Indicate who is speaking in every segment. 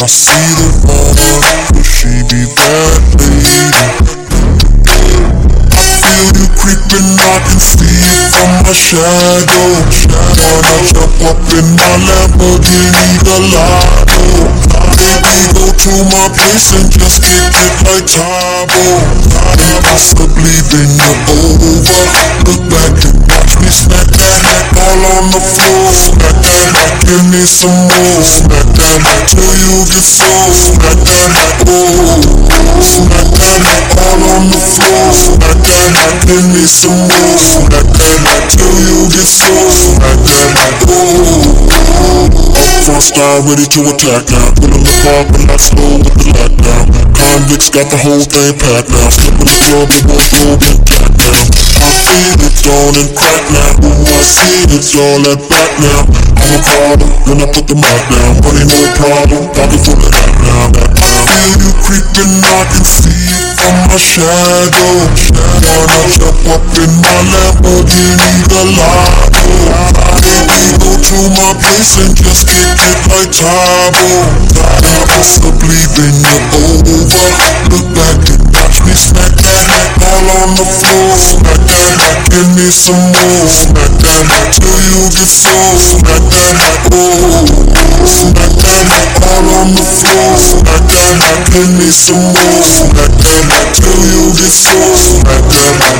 Speaker 1: I see the one, could she be that lady? I feel you creeping, I can see it from my shadow. Wanna jump up in my Lamborghini Gallardo. Baby, go to my place and just kick it like Tybo. Possibly then you're over. Look back and watch me smack that hack all on the floor. Smack that hack, give me some more. Smack that hack till you get sore. Smack that hack, oh. Smack that hack all on the floor. Smack that hack, give me some more. Smack that hack till you get sore. Smack that hack, oh. Upfront style ready to attack now. Pulling the car but not slow with the lockdown. Convicts got the whole thing packed now. Step in the club and wardrobe and jack now. I feel it's on and crack now. Ooh, I see it's all that back now. I'm a problem, then I put the mic down. Money no problem, pocket full of that now. I feel you creeping, I can see it from my shadow. Wanna jump up in my Lamborghini Gallardo. Baby, go to my place and just kick it like Tybo. Possibly then you're over. Look back and watch me smack that hack all on the floor. Smack that hack, give me some more. Smack that hack till you get sore. Smack that hack, oh. Smack that hack all on the floor. Smack that hack, give me some more. Smack that hack till you get sore. Smack that hack,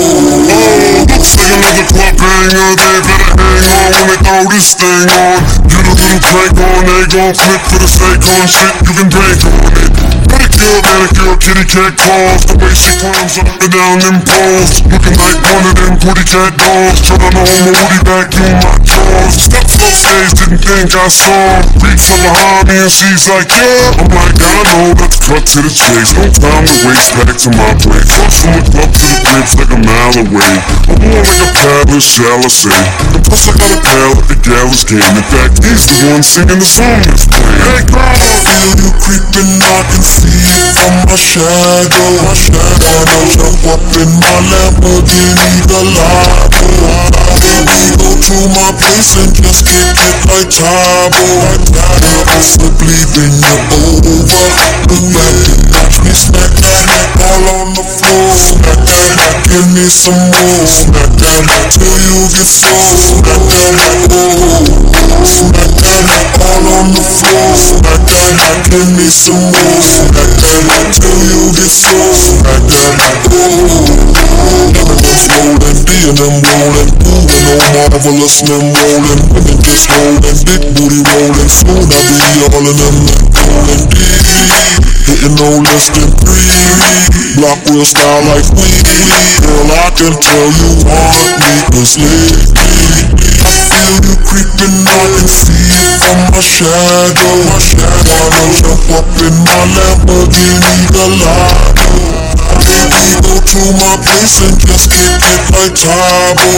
Speaker 1: oh. Looks like another club banger. They better hang on when they throw this thing on. Get a little crank on, they gon' flip for the snake on shit. You can drink on it. Pedicure, manicure, kitty cat claws. The way she climbs up and down them poles. Looking like one of them pretty cat dolls. Trying to hold my woody back in my drawers. Steps off stage, didn't think I saw. Reach from behind me and she's like, yeah. I'm like, I know, let's cut to the chase. No time to waste, back to my place. Rush from the club to the cribs like a mile away. I'm more like a palace, shall I say. And plus I got a pal at the gallows game. In fact, he's the one singing the song that's playing. Hey girl, I feel you creeping, I can see it from my shadow. Wanna jump up in my Lamborghini Gallardo. Baby, go to my place and just kick it like Tybo. Possibly then you're over. Look back and watch me smack that hack all on the floor. Smack that hack, give me some more. Smack that hack till you get sore. Smack that hack, oh. Smack that hack all on the floor. Smack that hack, give me some more. Smack that hack till you get sore. Smack that hack, oh. Everyone's rolling, D&M rolling, moving on marvelous and them rolling. Women just rolling, big booty rolling. Soon I be all in them rolling deep. Hitting no less than 3. Block real style like we. Girl, I can tell you want me, cause lately I feel you creeping, I can see it from my shadow. Wanna jump up in my Lamborghini Gallardo. Baby, go to my place and just kick it like Tybo.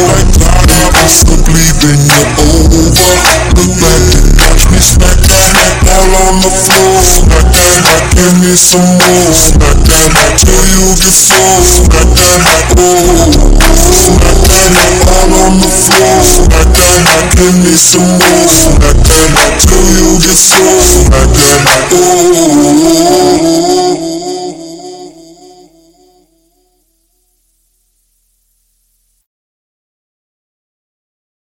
Speaker 1: Possibly then you're over. Look back and watch me smack that hack all on the floor. Smack that hack, give me some more. Smack that hack till you get sore. Smack that hack, oh. Smack that hack all on the floor. Smack that hack, give me some more. Smack that hack till you get sore. Smack that hack, oh.